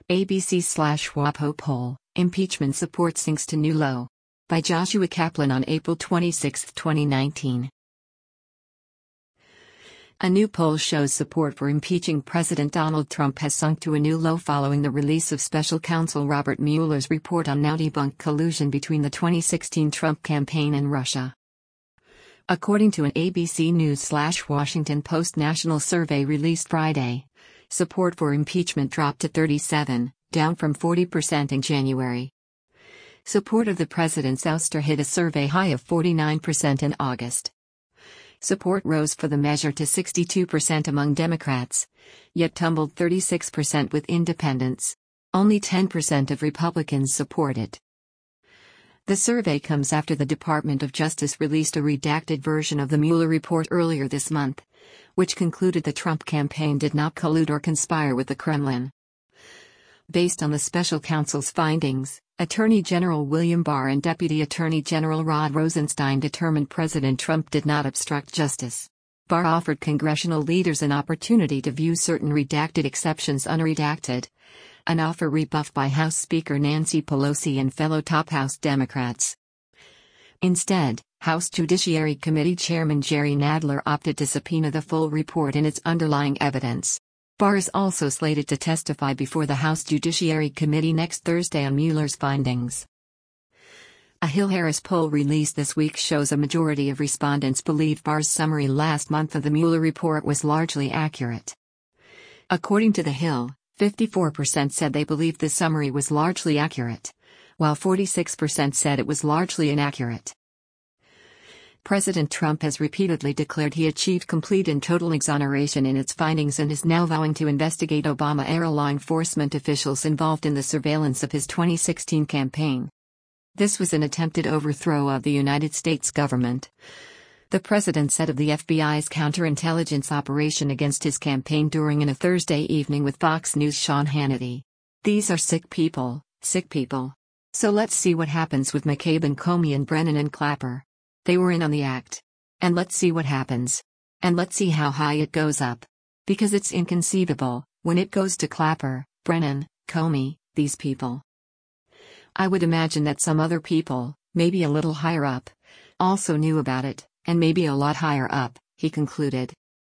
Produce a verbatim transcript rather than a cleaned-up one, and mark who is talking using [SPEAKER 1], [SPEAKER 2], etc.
[SPEAKER 1] A B C slash WAPO poll, Impeachment support sinks to new low. By Joshua Kaplan on April twenty-sixth, twenty nineteen. A new poll shows support for impeaching President Donald Trump has sunk to a new low following the release of special counsel Robert Mueller's report on now-debunked collusion between the twenty sixteen Trump campaign and Russia. According to an A B C News/Washington Post national survey released Friday, support for impeachment dropped to thirty-seven, down from forty percent in January. Support of the president's ouster hit a survey high of forty-nine percent in August. Support rose for the measure to sixty-two percent among Democrats, yet tumbled thirty-six percent with independents. Only ten percent of Republicans support it. The survey comes after the Department of Justice released a redacted version of the Mueller report earlier this month, which concluded the Trump campaign did not collude or conspire with the Kremlin. Based on the special counsel's findings, Attorney General William Barr and Deputy Attorney General Rod Rosenstein determined President Trump did not obstruct justice. Barr offered congressional leaders an opportunity to view certain redacted exceptions unredacted, an offer rebuffed by House Speaker Nancy Pelosi and fellow top House Democrats. Instead, House Judiciary Committee Chairman Jerry Nadler opted to subpoena the full report and its underlying evidence. Barr is also slated to testify before the House Judiciary Committee next Thursday on Mueller's findings. A Hill-Harris poll released this week shows a majority of respondents believe Barr's summary last month of the Mueller report was largely accurate. According to The Hill, fifty-four percent said they believed the summary was largely accurate, while forty-six percent said it was largely inaccurate. President Trump has repeatedly declared he achieved complete and total exoneration in its findings and is now vowing to investigate Obama-era law enforcement officials involved in the surveillance of his twenty sixteen campaign. This was an attempted overthrow of the United States government, the president said of the F B I's counterintelligence operation against his campaign during an a Thursday evening with Fox News' Sean Hannity. These are sick people, sick people. So let's see what happens with McCabe and Comey and Brennan and Clapper. They were in on the act. And let's see what happens. And let's see how high it goes up. Because it's inconceivable, when it goes to Clapper, Brennan, Comey, these people. I would imagine that some other people, maybe a little higher up, also knew about it, and maybe a lot higher up, he concluded.